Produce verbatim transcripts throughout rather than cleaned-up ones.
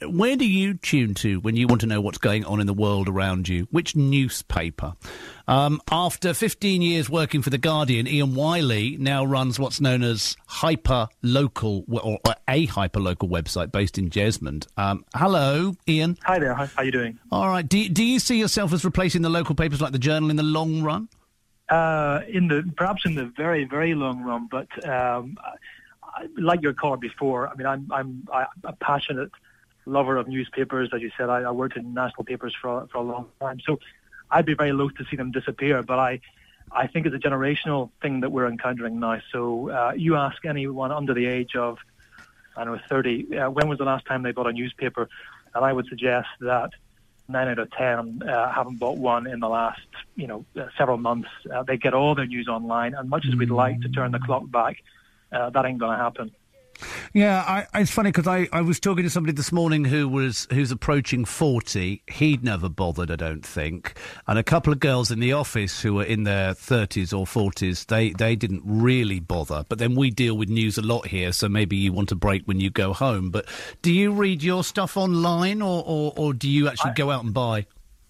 where do you tune to when you want to know what's going on in the world around you? Which newspaper? Um, after fifteen years working for The Guardian, Ian Wiley now runs what's known as hyper-local, or, or a hyper-local website based in Jesmond. Um, hello, Ian. Hi there, how are you doing? All right. Do, do you see yourself as replacing the local papers like The Journal in the long run? Uh, in the perhaps in the very, very long run, but um, I, like your caller before, I mean, I'm I'm I'm a passionate lover of newspapers. As you said, I, I worked in national papers for for a long time, so I'd be very loath to see them disappear. But I I think it's a generational thing that we're encountering now. So uh, you ask anyone under the age of, I don't know, thirty, uh, when was the last time they bought a newspaper, and I would suggest that nine out of ten uh, haven't bought one in the last, you know, uh, several months. Uh, they get all their news online, and much as we'd like to turn the clock back, uh, that ain't going to happen. Yeah, I, it's funny because I, I was talking to somebody this morning who was who's approaching forty. He'd never bothered, I don't think. And a couple of girls in the office who were in their thirties or forties, they, they didn't really bother. But then we deal with news a lot here, so maybe you want a break when you go home. But do you read your stuff online, or, or, or do you actually I, go out and buy?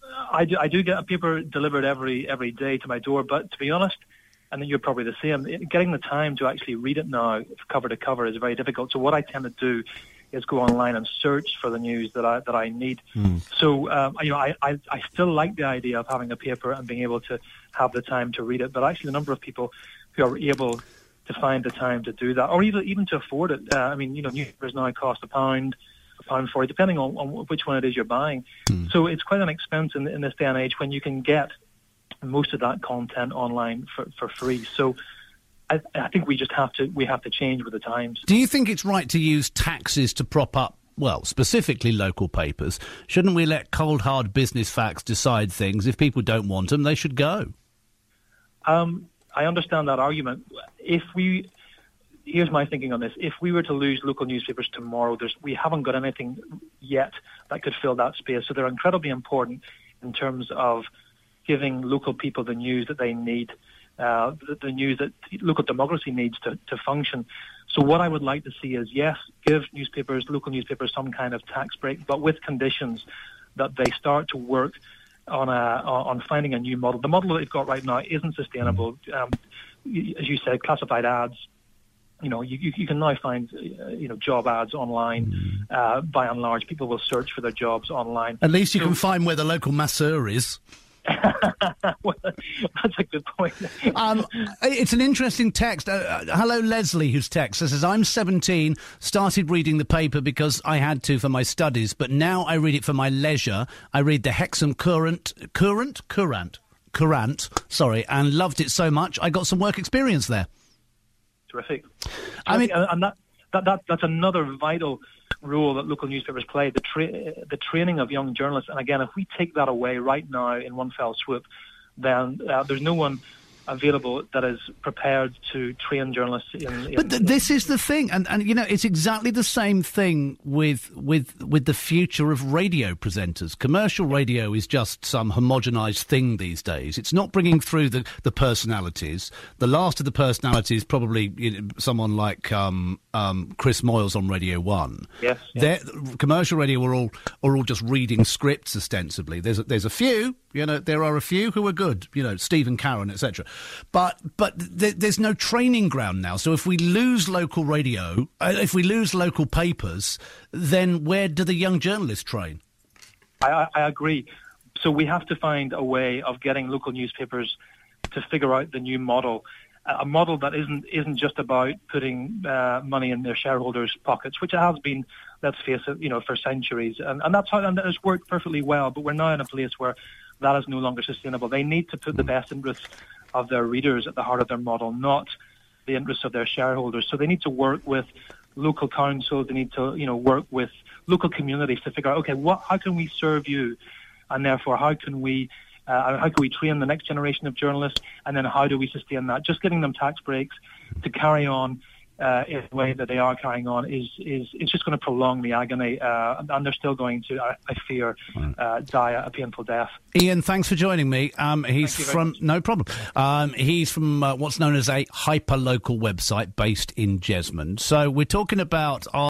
I do, I do get a paper delivered every every day to my door, but to be honest, and you're probably the same, getting the time to actually read it now, cover to cover, is very difficult. So what I tend to do is go online and search for the news that I that I need. Mm. So, um, you know, I, I, I still like the idea of having a paper and being able to have the time to read it. But actually the number of people who are able to find the time to do that, or even even to afford it. Uh, I mean, you know, newspapers now cost a pound, a pound forty, depending on, on which one it is you're buying. Mm. So it's quite an expense in, in this day and age when you can get most of that content online for, for free. So I, I think we just have to we have to change with the times. Do you think it's right to use taxes to prop up, well, specifically local papers? Shouldn't we let cold, hard business facts decide things? If people don't want them, they should go. Um, I understand that argument. If we... Here's my thinking on this. If we were to lose local newspapers tomorrow, there's, we haven't got anything yet that could fill that space. So they're incredibly important in terms of giving local people the news that they need, uh, the, the news that local democracy needs to, to function. So what I would like to see is, yes, give newspapers, local newspapers, some kind of tax break, but with conditions that they start to work on a, on finding a new model. The model that they've got right now isn't sustainable. Um, as you said, classified ads. You know, you, you, you can now find, uh, you know, job ads online. Uh, by and large, people will search for their jobs online. At least you so, can find where the local masseur is. Well, that's a good point. um, it's an interesting text. Uh, uh, hello, Leslie, whose text says, I'm seventeen, started reading the paper because I had to for my studies, but now I read it for my leisure. I read the Hexham Courant, Courant, Courant, Courant, sorry, and loved it so much I got some work experience there. Terrific. I mean, and that, that that that's another vital role that local newspapers play, the tra- the training of young journalists. And again, if we take that away right now in one fell swoop, then uh, there's no one available that is prepared to train journalists in... in but th- this is the thing, and, and you know, it's exactly the same thing with with with the future of radio presenters. Commercial radio is just some homogenised thing these days. It's not bringing through the, the personalities. The last of the personalities, probably you know, someone like um, um, Chris Moyles on Radio One. Yes. yes. Commercial radio are all are all just reading scripts ostensibly. There's a, there's a few, you know, there are a few who are good, you know, Stephen Carron, et cetera. But but th- there's no training ground now. So if we lose local radio, uh, if we lose local papers, then where do the young journalists train? I, I agree. So we have to find a way of getting local newspapers to figure out the new model, a model that isn't isn't just about putting uh, money in their shareholders' pockets, which it has been, let's face it, you know, for centuries, and and that's how and that has worked perfectly well. But we're now in a place where that is no longer sustainable. They need to put the best interests of their readers at the heart of their model, not the interests of their shareholders. So they need to work with local councils. They need to, you know, work with local communities to figure out, okay, what, how can we serve you, and therefore how can we, uh, how can we train the next generation of journalists, and then how do we sustain that? Just giving them tax breaks to carry on uh, in the way that they are carrying on is is it's just going to prolong the agony, uh, and they're still going to, I, I fear, uh, die a painful death. Ian, thanks for joining me. Um, he's from no problem. Um, he's from uh, what's known as a hyper-local website based in Jesmond. So we're talking about our